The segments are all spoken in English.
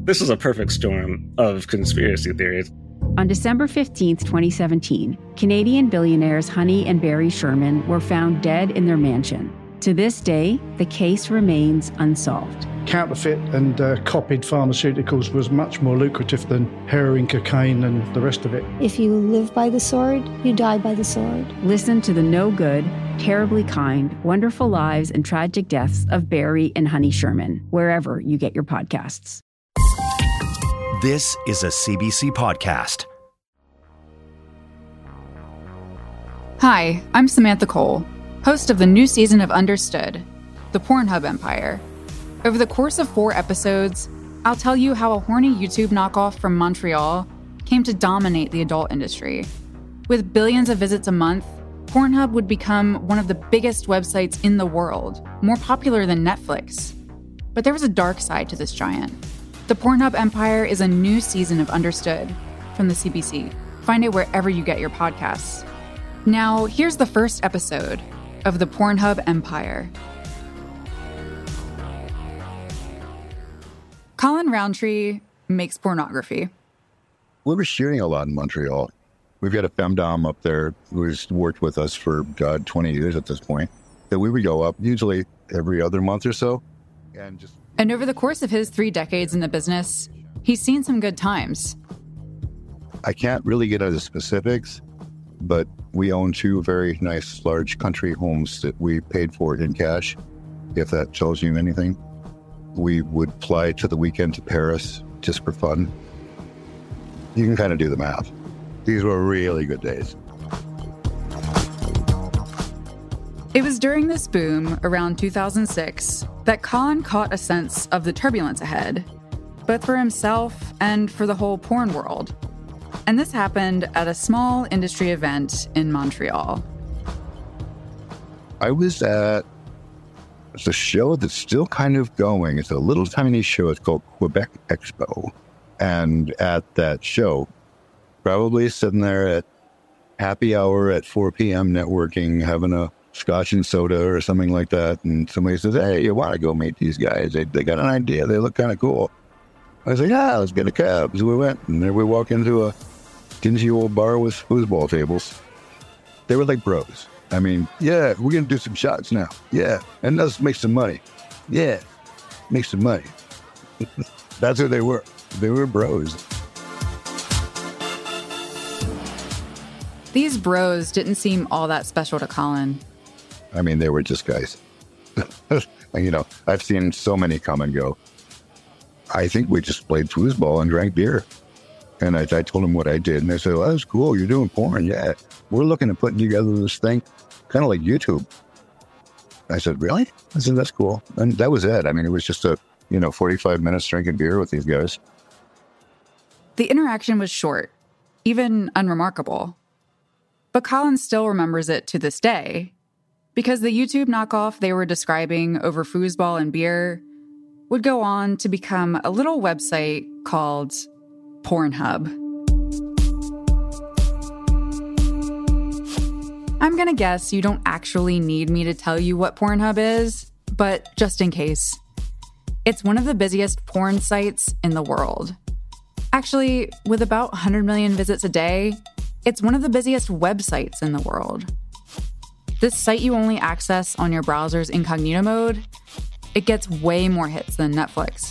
This is a perfect storm of conspiracy theories. On December 15th, 2017, Canadian billionaires Honey and Barry Sherman were found dead in their mansion. To this day, the case remains unsolved. Counterfeit and copied pharmaceuticals was much more lucrative than heroin, cocaine, and the rest of it. If you live by the sword, you die by the sword. Listen to the no good, terribly kind, wonderful lives and tragic deaths of Barry and Honey Sherman, wherever you get your podcasts. This is a CBC podcast. Hi, I'm Samantha Cole, host of the new season of Understood, the Pornhub Empire. Over the course of 4 episodes, I'll tell you how a horny YouTube knockoff from Montreal came to dominate the adult industry. With billions of visits a month, Pornhub would become one of the biggest websites in the world, more popular than Netflix. But there was a dark side to this giant. The Pornhub Empire is a new season of Understood from the CBC. Find it wherever you get your podcasts. Now, here's the first episode of the Pornhub Empire. Colin Roundtree makes pornography. We were shooting a lot in Montreal. We've got a femdom up there who's worked with us for, 20 years at this point. That we would go up usually every other month or so. And over the course of his 3 decades in the business, he's seen some good times. I can't really get into specifics, but we own 2 very nice large country homes that we paid for in cash, if that tells you anything. We would fly to the weekend to Paris just for fun. You can kind of do the math. These were really good days. It was during this boom, around 2006, that Colin caught a sense of the turbulence ahead, both for himself and for the whole porn world. And this happened at a small industry event in Montreal. I was at a show that's still kind of going. It's a little tiny show. It's called Quebec Expo. And at that show, probably sitting there at happy hour at 4 p.m. networking, having a scotch and soda or something like that. And somebody says, hey, you want to go meet these guys? They got an idea. They look kind of cool. I was like, yeah, let's get a cab. So we went, and there we walk into a dingy old bar with foosball tables. They were like bros. I mean, yeah, we're going to do some shots now. Yeah, and let's make some money. Yeah, make some money. That's who they were. They were bros. These bros didn't seem all that special to Colin. I mean, they were just guys. I've seen so many come and go. I think we just played foosball and drank beer. And I told them what I did. And they said, well, that's cool. You're doing porn. Yeah. We're looking at putting together this thing, kind of like YouTube. I said, really? I said, that's cool. And that was it. I mean, it was just 45 minutes drinking beer with these guys. The interaction was short, even unremarkable. But Colin still remembers it to this day, because the YouTube knockoff they were describing over foosball and beer would go on to become a little website called Pornhub. I'm gonna guess you don't actually need me to tell you what Pornhub is, but just in case. It's one of the busiest porn sites in the world. Actually, with about 100 million visits a day, it's one of the busiest websites in the world. This site you only access on your browser's incognito mode, it gets way more hits than Netflix.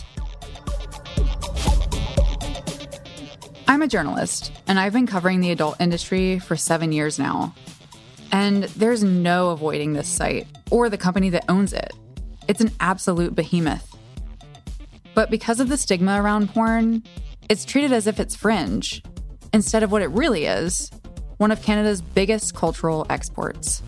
I'm a journalist, and I've been covering the adult industry for 7 years now. And there's no avoiding this site, or the company that owns it. It's an absolute behemoth. But because of the stigma around porn, it's treated as if it's fringe, instead of what it really is, one of Canada's biggest cultural exports.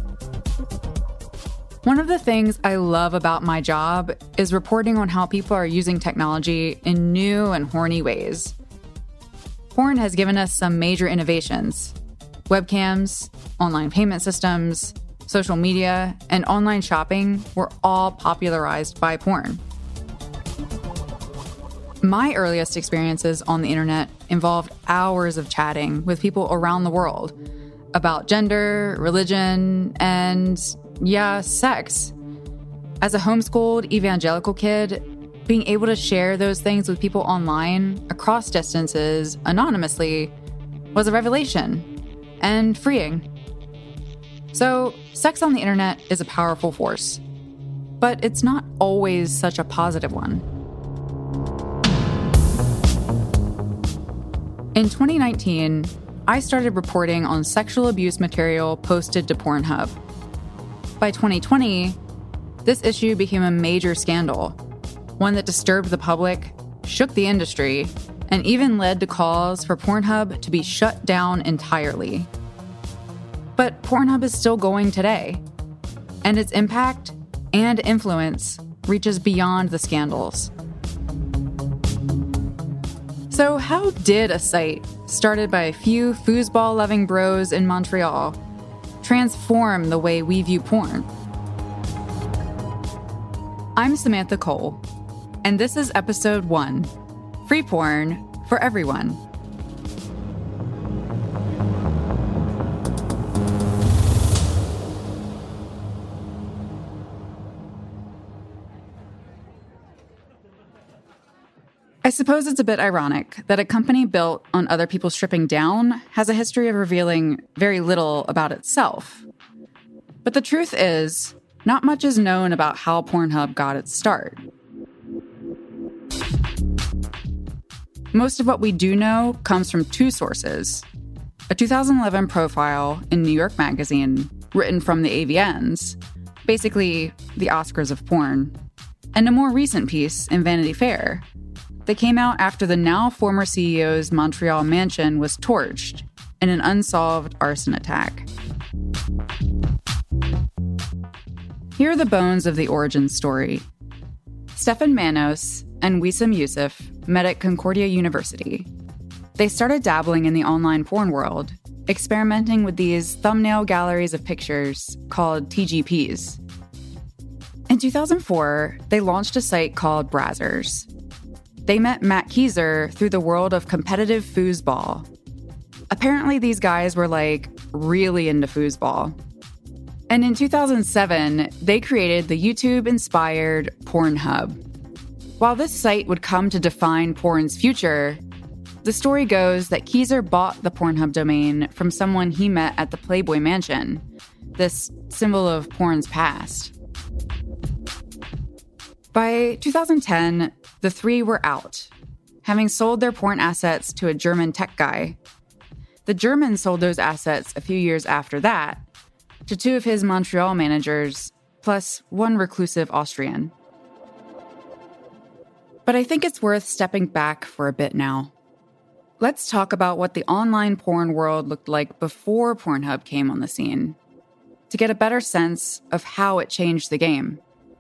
One of the things I love about my job is reporting on how people are using technology in new and horny ways. Porn has given us some major innovations. Webcams, online payment systems, social media, and online shopping were all popularized by porn. My earliest experiences on the internet involved hours of chatting with people around the world about gender, religion, and, sex. As a homeschooled evangelical kid, being able to share those things with people online, across distances, anonymously, was a revelation and freeing. So, sex on the internet is a powerful force, but it's not always such a positive one. In 2019, I started reporting on sexual abuse material posted to Pornhub. By 2020, this issue became a major scandal, one that disturbed the public, shook the industry, and even led to calls for Pornhub to be shut down entirely. But Pornhub is still going today, and its impact and influence reaches beyond the scandals. So how did a site started by a few foosball-loving bros in Montreal transform the way we view porn? I'm Samantha Cole, and this is episode 1, Free Porn for Everyone. I suppose it's a bit ironic that a company built on other people stripping down has a history of revealing very little about itself. But the truth is, not much is known about how Pornhub got its start. Most of what we do know comes from two sources: a 2011 profile in New York Magazine, written from the AVNs, basically the Oscars of porn, and a more recent piece in Vanity Fair that came out after the now former CEO's Montreal mansion was torched in an unsolved arson attack. Here are the bones of the origin story. Stefan Manos and Wissam Youssef met at Concordia University. They started dabbling in the online porn world, experimenting with these thumbnail galleries of pictures called TGPs. In 2004, they launched a site called Brazzers. They met Matt Kieser through the world of competitive foosball. Apparently, these guys were really into foosball. And in 2007, they created the YouTube-inspired Pornhub. While this site would come to define porn's future, the story goes that Kieser bought the Pornhub domain from someone he met at the Playboy Mansion, this symbol of porn's past. By 2010, the three were out, having sold their porn assets to a German tech guy. The German sold those assets a few years after that to two of his Montreal managers, plus one reclusive Austrian. But I think it's worth stepping back for a bit now. Let's talk about what the online porn world looked like before Pornhub came on the scene, to get a better sense of how it changed the game.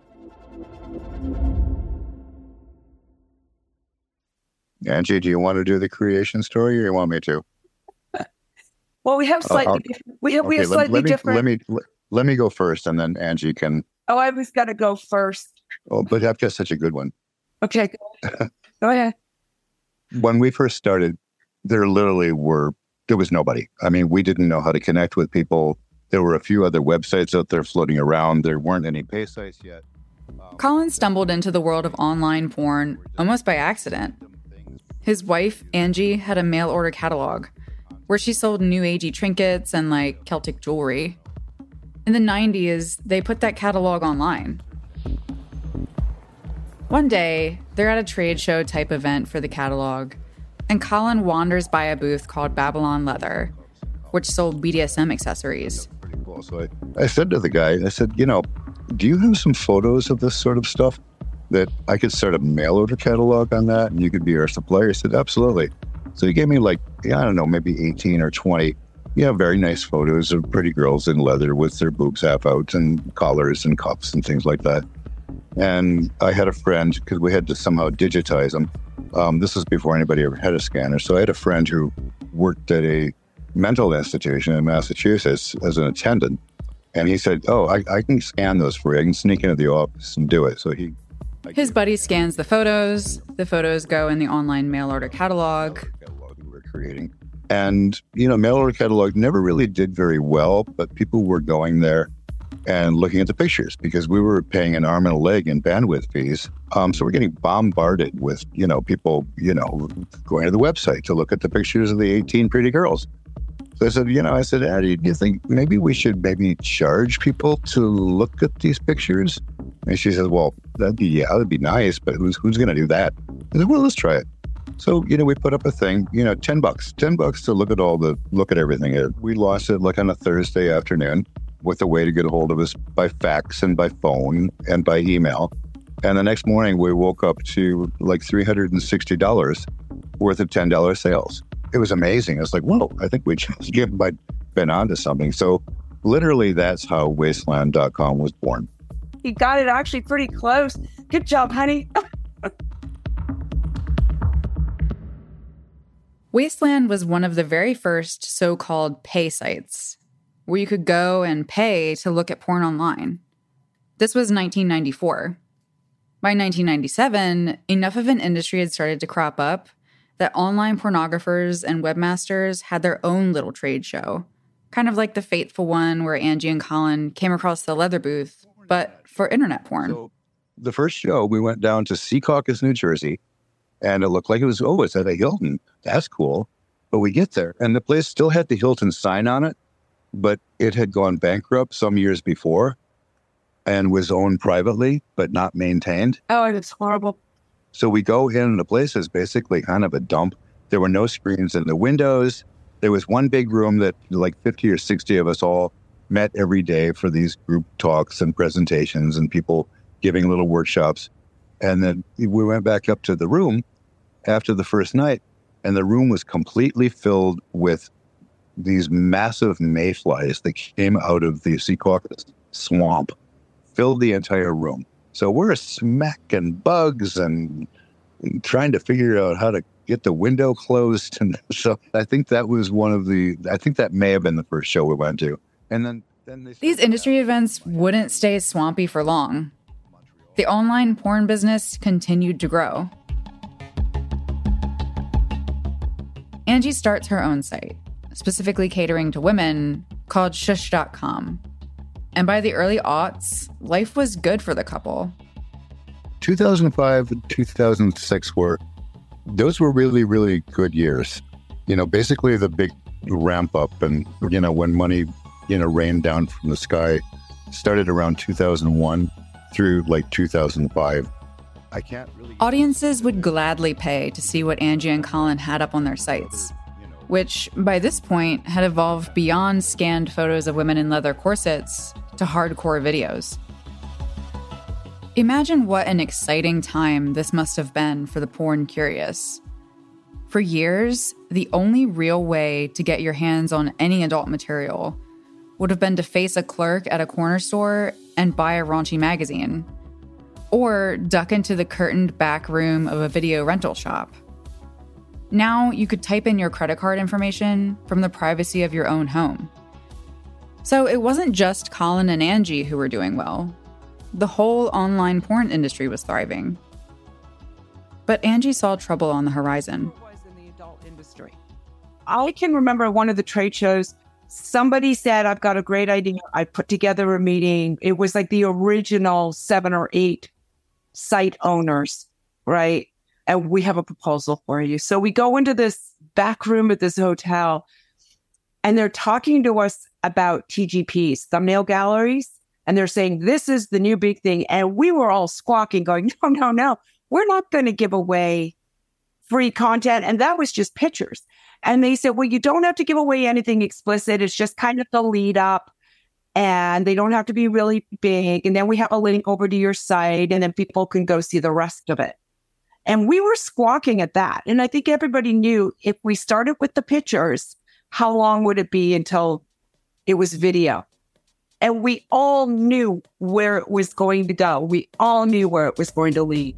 Angie, do you want to do the creation story, or you want me to? Well, we have slightly different. Let me go first, and then Angie can. Oh, I was got to go first. Oh, but I've got such a good one. Okay, go ahead. When we first started, there was nobody. I mean, we didn't know how to connect with people. There were a few other websites out there floating around. There weren't any pay sites yet. Colin stumbled into the world of online porn almost by accident. His wife, Angie, had a mail order catalog where she sold new agey trinkets and Celtic jewelry. In the 90s, they put that catalog online. One day, they're at a trade show type event for the catalog, and Colin wanders by a booth called Babylon Leather, which sold BDSM accessories. Pretty cool. So I said to the guy, I said, do you have some photos of this sort of stuff that I could start a mail order catalog on that and you could be our supplier? He said, absolutely. So he gave me maybe 18 or 20, very nice photos of pretty girls in leather with their boobs half out and collars and cuffs and things like that. And I had a friend, because we had to somehow digitize them. This was before anybody ever had a scanner. So I had a friend who worked at a mental institution in Massachusetts as an attendant. And he said, I can scan those for you. I can sneak into the office and do it. So his buddy scans the photos go in the online mail order catalog. We were creating. And, mail order catalog never really did very well, but people were going there. and looking at the pictures because we were paying an arm and a leg in bandwidth fees. So we're getting bombarded with, people, going to the website to look at the pictures of the 18 pretty girls. So I said, Addie, do you think maybe we should charge people to look at these pictures? And she said, well, that'd be nice, but who's going to do that? I said, well, let's try it. So, we put up a thing, $10 to look at everything. We lost it like on a Thursday afternoon with a way to get a hold of us by fax and by phone and by email. And the next morning we woke up to like $360 worth of $10 sales. It was amazing. I was like, whoa, I think we just been onto something. So literally that's how Wasteland.com was born. You got it actually pretty close. Good job, honey. Wasteland was one of the very first so-called pay sites, where you could go and pay to look at porn online. This was 1994. By 1997, enough of an industry had started to crop up that online pornographers and webmasters had their own little trade show, kind of like the fateful one where Angie and Colin came across the leather booth, but for internet porn. So the first show, we went down to Secaucus, New Jersey, and it looked like it's at a Hilton. That's cool. But we get there, and the place still had the Hilton sign on it, but it had gone bankrupt some years before and was owned privately, but not maintained. Oh, it's horrible. So we go in, and the place is basically kind of a dump. There were no screens in the windows. There was one big room that like 50 or 60 of us all met every day for these group talks and presentations and people giving little workshops. And then we went back up to the room after the first night, and the room was completely filled with these massive mayflies that came out of the Secaucus swamp, filled the entire room. So we're smacking bugs and trying to figure out how to get the window closed. And so I think that was that may have been the first show we went to. And then these industry events wouldn't stay swampy for long. The online porn business continued to grow. Angie starts her own site, specifically catering to women, called Shush.com. And by the early aughts, life was good for the couple. 2005 and 2006 those were really, really good years. Basically the big ramp up and, when money, rained down from the sky started around 2001 through like 2005. Audiences would gladly pay to see what Angie and Colin had up on their sites, which by this point had evolved beyond scanned photos of women in leather corsets to hardcore videos. Imagine what an exciting time this must have been for the porn curious. For years, the only real way to get your hands on any adult material would have been to face a clerk at a corner store and buy a raunchy magazine, or duck into the curtained back room of a video rental shop. Now you could type in your credit card information from the privacy of your own home. So it wasn't just Colin and Angie who were doing well. The whole online porn industry was thriving. But Angie saw trouble on the horizon. In the adult industry, I can remember one of the trade shows, somebody said, I've got a great idea. I put together a meeting. It was like the original 7 or 8 site owners, right? And we have a proposal for you. So we go into this back room at this hotel, and they're talking to us about TGPs, thumbnail galleries. And they're saying, this is the new big thing. And we were all squawking, going, no. We're not going to give away free content. And that was just pictures. And they said, well, you don't have to give away anything explicit. It's just kind of the lead up. And they don't have to be really big. And then we have a link over to your site. And then people can go see the rest of it. And we were squawking at that. And I think everybody knew if we started with the pictures, how long would it be until it was video? And we all knew where it was going to go. We all knew where it was going to lead.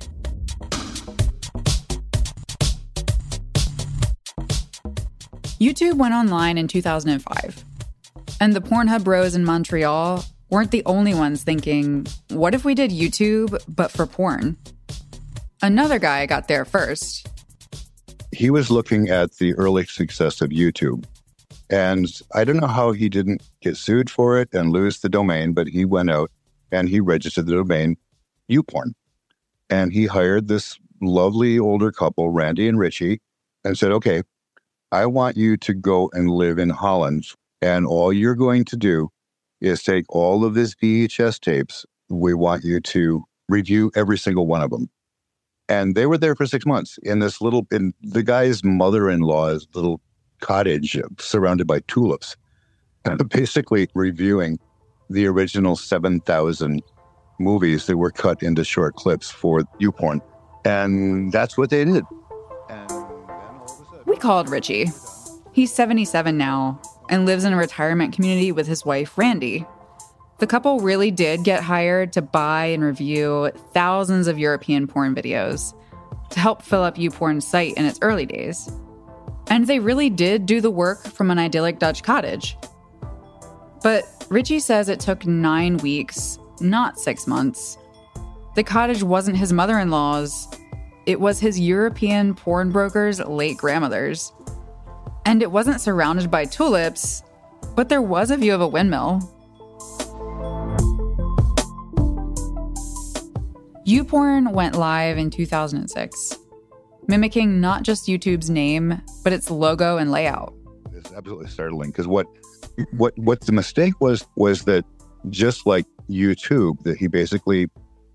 YouTube went online in 2005. And the Pornhub bros in Montreal weren't the only ones thinking, what if we did YouTube, but for porn? Another guy got there first. He was looking at the early success of YouTube And I don't know how he didn't get sued for it and lose the domain, but he went out and he registered the domain YouPorn. And he hired this lovely older couple, Randy and Richie, and said, okay, I want you to go and live in Holland. And all you're going to do is take all of these VHS tapes. We want you to review every single one of them. And they were there for 6 months in the guy's mother-in-law's little cottage surrounded by tulips, basically reviewing the original 7,000 movies that were cut into short clips for YouPorn. And that's what they did. And then all of a sudden, We called Richie. He's 77 now and lives in a retirement community with his wife, Randy. The couple really did get hired to buy and review thousands of European porn videos to help fill up YouPorn's site in its early days. And they really did do the work from an idyllic Dutch cottage. But Richie says it took 9 weeks, not 6 months. The cottage wasn't his mother-in-law's. It was his European porn broker's late grandmother's. And it wasn't surrounded by tulips, but there was a view of a windmill. YouPorn went live in 2006, mimicking not just YouTube's name, but its logo and layout. It's absolutely startling because what the mistake was that just like YouTube, that he basically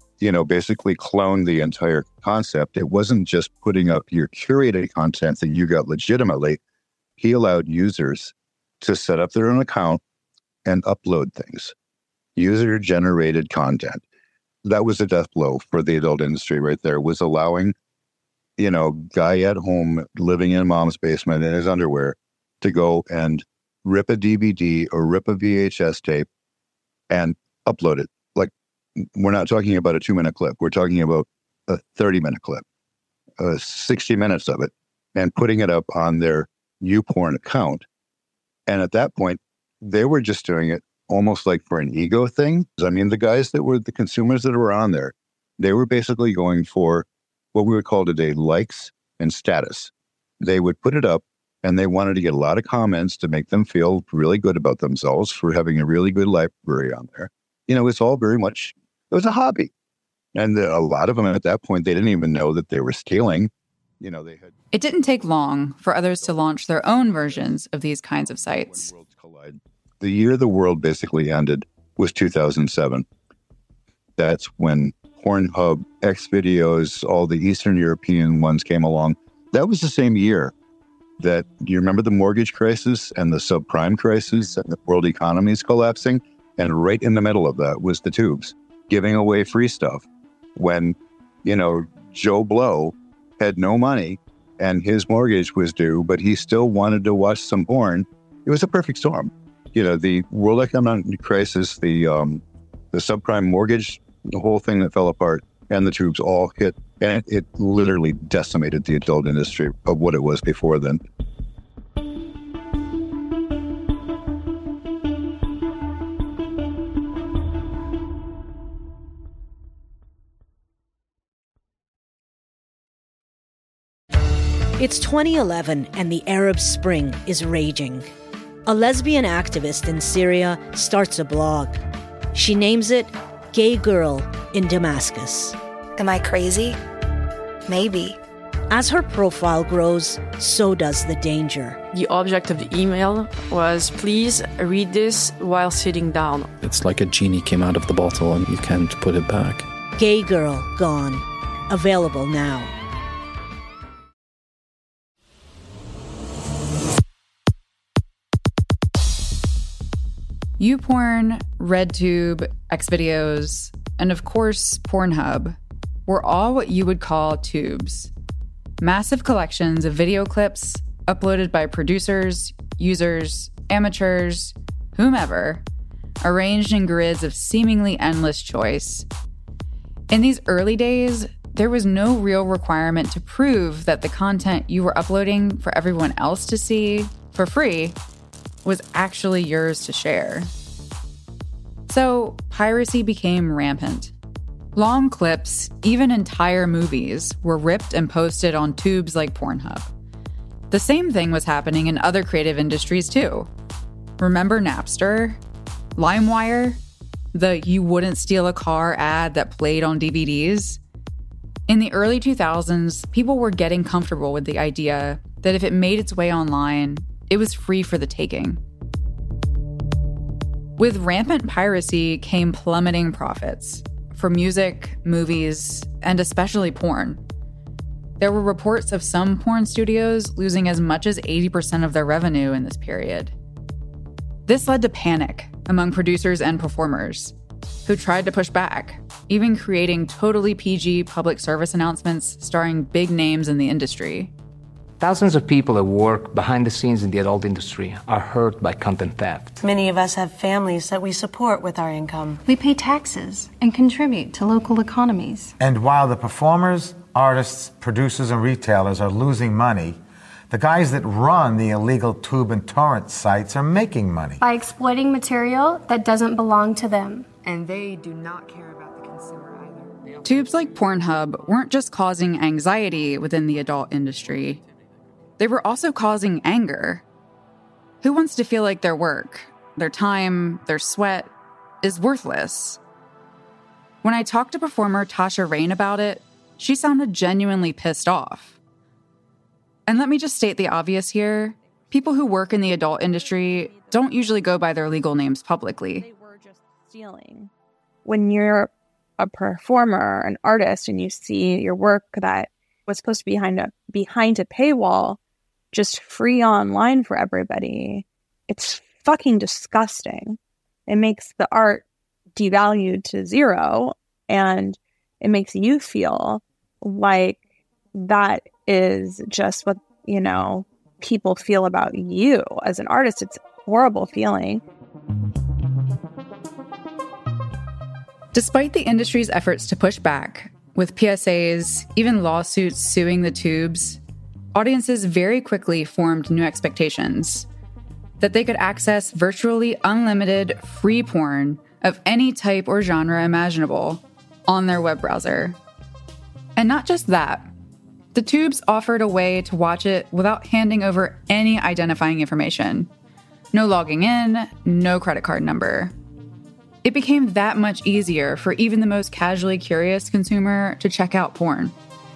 cloned the entire concept. It wasn't just putting up your curated content that you got legitimately. He allowed users to set up their own account and upload things, user-generated content. That was a death blow for the adult industry right there, was allowing, guy at home living in mom's basement in his underwear to go and rip a DVD or rip a VHS tape and upload it. Like, we're not talking about a 2-minute clip. We're talking about a 30-minute clip, 60 minutes of it, and putting it up on their YouPorn account. And at that point, they were just doing it almost like for an ego thing. I mean, the guys that were the consumers that were on there, they were basically going for what we would call today likes and status. They would put it up and they wanted to get a lot of comments to make them feel really good about themselves for having a really good library on there. It's all very much, it was a hobby. And a lot of them at that point, they didn't even know that they were stealing. It didn't take long for others to launch their own versions of these kinds of sites. The year the world basically ended was 2007. That's when Pornhub, Xvideos, all the Eastern European ones came along. That was the same year that, you remember the mortgage crisis and the subprime crisis and the world economies collapsing? And right in the middle of that was the tubes giving away free stuff when, Joe Blow had no money and his mortgage was due, but he still wanted to watch some porn. It was a perfect storm. The world economic crisis, the subprime mortgage, the whole thing that fell apart, and the tubes all hit, and it literally decimated the adult industry of what it was before then. It's 2011 and the Arab Spring is raging. A lesbian activist in Syria starts a blog. She names it Gay Girl in Damascus. Am I crazy? Maybe. As her profile grows, so does the danger. The object of the email was, please read this while sitting down. It's like a genie came out of the bottle and you can't put it back. Gay Girl Gone. Available now. YouPorn, RedTube, Xvideos, and of course, Pornhub were all what you would call tubes. Massive collections of video clips uploaded by producers, users, amateurs, whomever, arranged in grids of seemingly endless choice. In these early days, there was no real requirement to prove that the content you were uploading for everyone else to see for free was actually yours to share. So piracy became rampant. Long clips, even entire movies, were ripped and posted on tubes like Pornhub. The same thing was happening in other creative industries too. Remember Napster? LimeWire? The "you wouldn't steal a car" ad that played on DVDs? In the early 2000s, people were getting comfortable with the idea that if it made its way online, it was free for the taking. With rampant piracy came plummeting profits for music, movies, and especially porn. There were reports of some porn studios losing as much as 80% of their revenue in this period. This led to panic among producers and performers, who tried to push back, even creating totally PG public service announcements starring big names in the industry. Thousands of people that work behind the scenes in the adult industry are hurt by content theft. Many of us have families that we support with our income. We pay taxes and contribute to local economies. And while the performers, artists, producers, and retailers are losing money, the guys that run the illegal tube and torrent sites are making money. By exploiting material that doesn't belong to them. And they do not care about the consumer either. Tubes like Pornhub weren't just causing anxiety within the adult industry. They were also causing anger. Who wants to feel like their work, their time, their sweat is worthless? When I talked to performer Tasha Rain about it, she sounded genuinely pissed off. And let me just state the obvious here. People who work in the adult industry don't usually go by their legal names publicly. They were just stealing. When you're a performer, an artist, and you see your work that was supposed to be behind a paywall, just free online for everybody, it's fucking disgusting. It makes the art devalued to zero, and it makes you feel like that is just what, people feel about you as an artist. It's a horrible feeling. Despite the industry's efforts to push back, with PSAs, even lawsuits suing the tubes, audiences very quickly formed new expectations that they could access virtually unlimited free porn of any type or genre imaginable on their web browser. And not just that, the tubes offered a way to watch it without handing over any identifying information. No logging in, no credit card number. It became that much easier for even the most casually curious consumer to check out porn.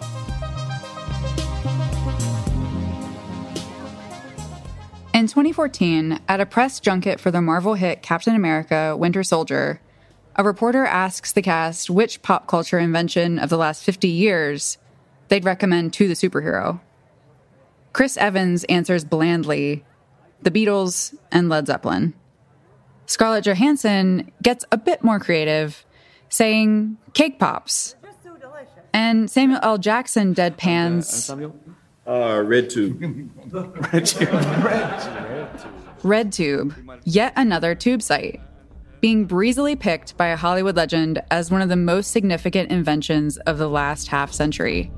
In 2014, at a press junket for the Marvel hit Captain America: Winter Soldier, a reporter asks the cast which pop culture invention of the last 50 years they'd recommend to the superhero. Chris Evans answers blandly, the Beatles and Led Zeppelin. Scarlett Johansson gets a bit more creative, saying cake pops. And Samuel L. Jackson deadpans... RedTube. RedTube, yet another tube site, being breezily picked by a Hollywood legend as one of the most significant inventions of the last half century.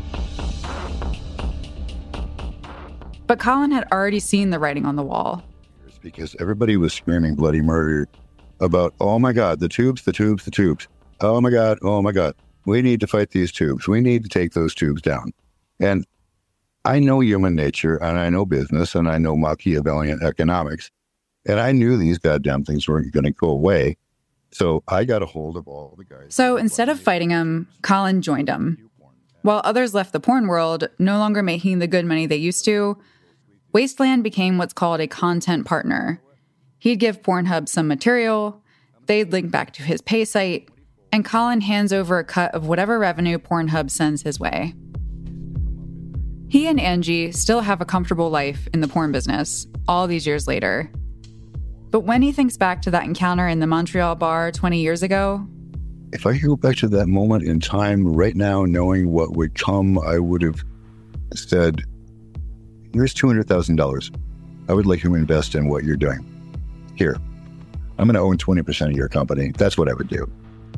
But Colin had already seen the writing on the wall. Because everybody was screaming bloody murder about, oh my God, the tubes. Oh my God. We need to fight these tubes. We need to take those tubes down. And I know human nature, and I know business, and I know Machiavellian economics, and I knew these goddamn things weren't going to go away. So I got a hold of all the guys. So instead of fighting him, Colin joined him. While others left the porn world, no longer making the good money they used to, Wasteland became what's called a content partner. He'd give Pornhub some material, they'd link back to his pay site, and Colin hands over a cut of whatever revenue Pornhub sends his way. He and Angie still have a comfortable life in the porn business, all these years later. But when he thinks back to that encounter in the Montreal bar 20 years ago... If I could go back to that moment in time right now, knowing what would come, I would have said, here's $200,000. I would like you to invest in what you're doing. Here, I'm going to own 20% of your company. That's what I would do.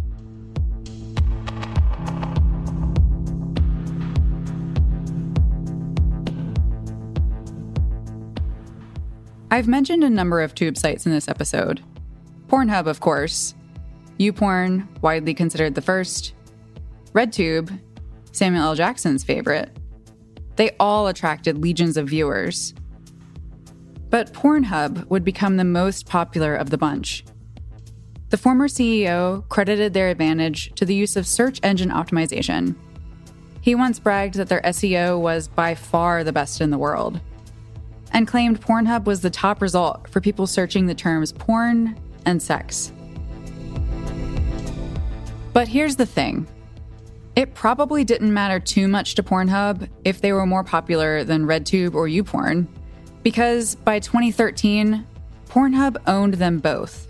I've mentioned a number of tube sites in this episode. Pornhub, of course. YouPorn, widely considered the first. RedTube, Samuel L. Jackson's favorite. They all attracted legions of viewers. But Pornhub would become the most popular of the bunch. The former CEO credited their advantage to the use of search engine optimization. He once bragged that their SEO was by far the best in the world, and claimed Pornhub was the top result for people searching the terms porn and sex. But here's the thing. It probably didn't matter too much to Pornhub if they were more popular than RedTube or YouPorn, because by 2013, Pornhub owned them both.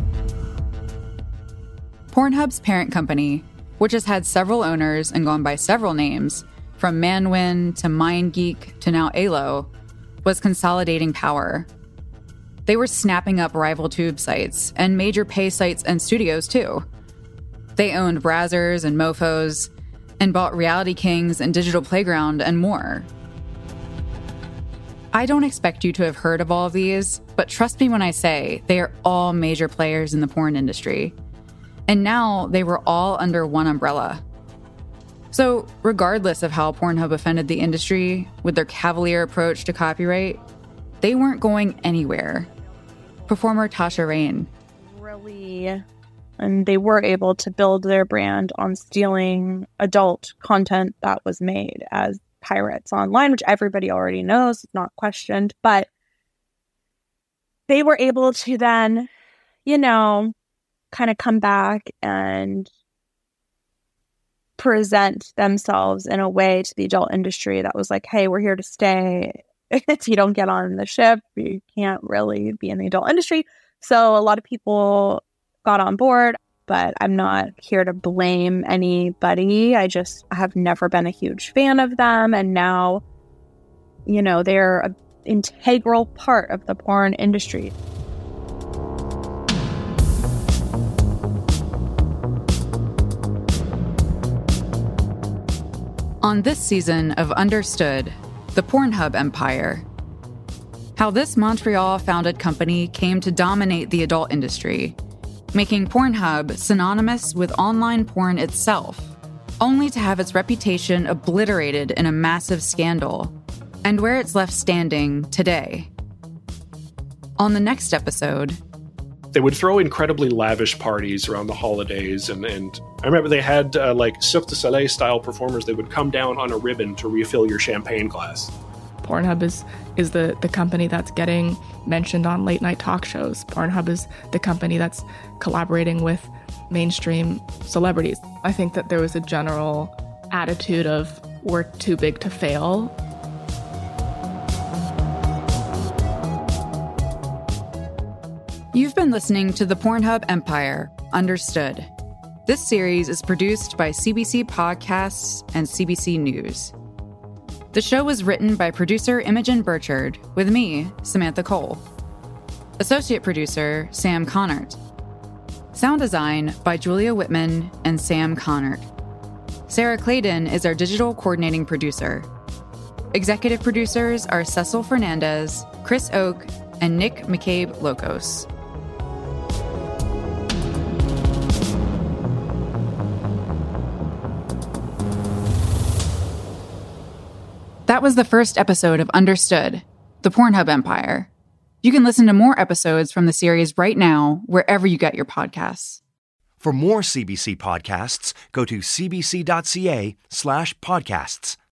Pornhub's parent company, which has had several owners and gone by several names, from Manwin to MindGeek to now Alo, was consolidating power. They were snapping up rival tube sites and major pay sites and studios too. They owned Brazzers and Mofos and bought Reality Kings and Digital Playground and more. I don't expect you to have heard of all of these, but trust me when I say they are all major players in the porn industry. And now they were all under one umbrella. So regardless of how Pornhub offended the industry with their cavalier approach to copyright, they weren't going anywhere. Performer Tasha Rain. Really, and they were able to build their brand on stealing adult content that was made as pirates online, which everybody already knows, not questioned. But they were able to then, kind of come back and present themselves in a way to the adult industry that was like, hey, we're here to stay. If you don't get on the ship, you can't really be in the adult industry. So a lot of people got on board, but I'm not here to blame anybody. I have never been a huge fan of them. And now, they're an integral part of the porn industry. On this season of Understood, the Pornhub empire. How this Montreal-founded company came to dominate the adult industry, making Pornhub synonymous with online porn itself, only to have its reputation obliterated in a massive scandal, and where it's left standing today. On the next episode... They would throw incredibly lavish parties around the holidays, and I remember they had Cirque du Soleil-style performers. They would come down on a ribbon to refill your champagne glass. Pornhub is the company that's getting mentioned on late night talk shows. Pornhub is the company that's collaborating with mainstream celebrities. I think that there was a general attitude of we're too big to fail. You've been listening to the Pornhub Empire, Understood. This series is produced by CBC Podcasts and CBC News. The show was written by producer Imogen Burchard, with me, Samantha Cole. Associate producer, Sam Connert. Sound design by Julia Whitman and Sam Connert. Sarah Clayton is our digital coordinating producer. Executive producers are Cecil Fernandez, Chris Oak, and Nick McCabe-Locos. That was the first episode of Understood, the Pornhub Empire. You can listen to more episodes from the series right now, wherever you get your podcasts. For more CBC podcasts, go to cbc.ca/podcasts.